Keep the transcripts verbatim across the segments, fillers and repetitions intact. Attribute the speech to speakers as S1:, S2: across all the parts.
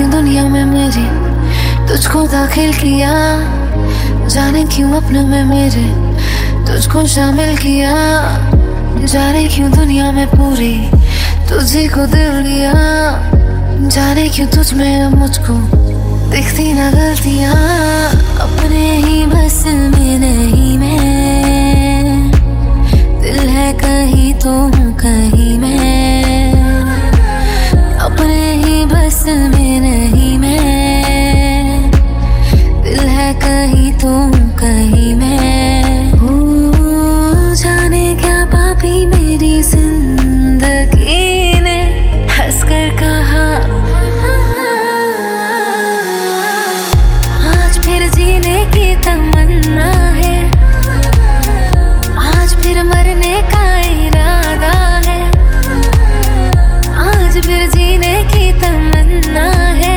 S1: क्यों दुनिया में मेरी तुझको दाखिल किया, जाने क्यों अपने में मेरे तुझको शामिल किया, जाने क्यों दुनिया में पूरी तुझे को दिल दिया, जाने क्यों तुझ में अब मुझको दिखती ना गलतियाँ, अपने ही बस में नहीं मैं, दिल है कहीं तो हूँ कहीं मैं, अपने ही बस में नहीं मैं, दिल है कहीं तो हूँ कहीं मैं। हो जाने क्या पापी मेरी जिंदगी ने हंस कर कहा, आज फिर जीने की तमन्ना है, आज फिर मरने का इरादा है, आज फिर जीने की तमन्ना है,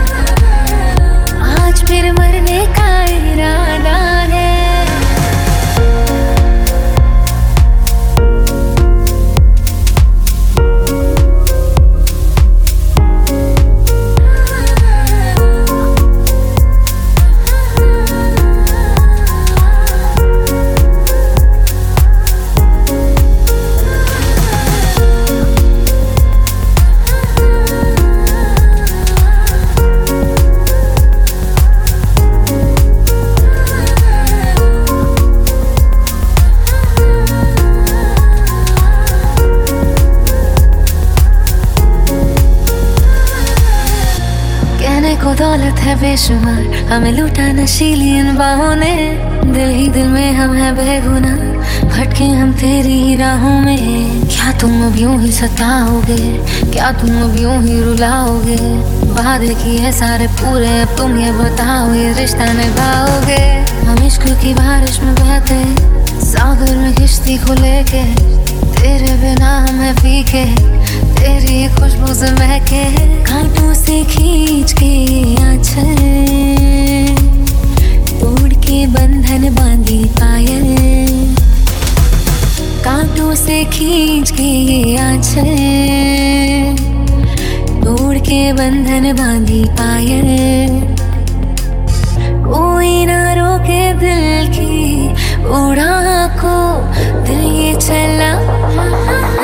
S1: आज फिर मरने का इरादा है। को दौलत है बेशुमार, हमें लूटा नशीली इन बाहों ने, दिल ही दिल में हम है बेगुनाह, भटके हम तेरी ही राहों में। क्या तुम अब यूं ही सताओगे, क्या तुम अब यूं ही रुलाओगे, वादे किए सारे पूरे अब तुम ये बताओ ये रिश्ता निभाओगे। हम इश्क की बारिश में बहते सागर में किश्ती को लेके, तेरे बिना हमें फीके तेरी खुशबू से महके, कांटों से खींच के आंचल तोड़ के बंधन बांधी पायल, कांटों से खींच के आंचल तोड़ के बंधन बांधी पायल, कोई ना रोके दिल की उड़ान को, दिल ये चला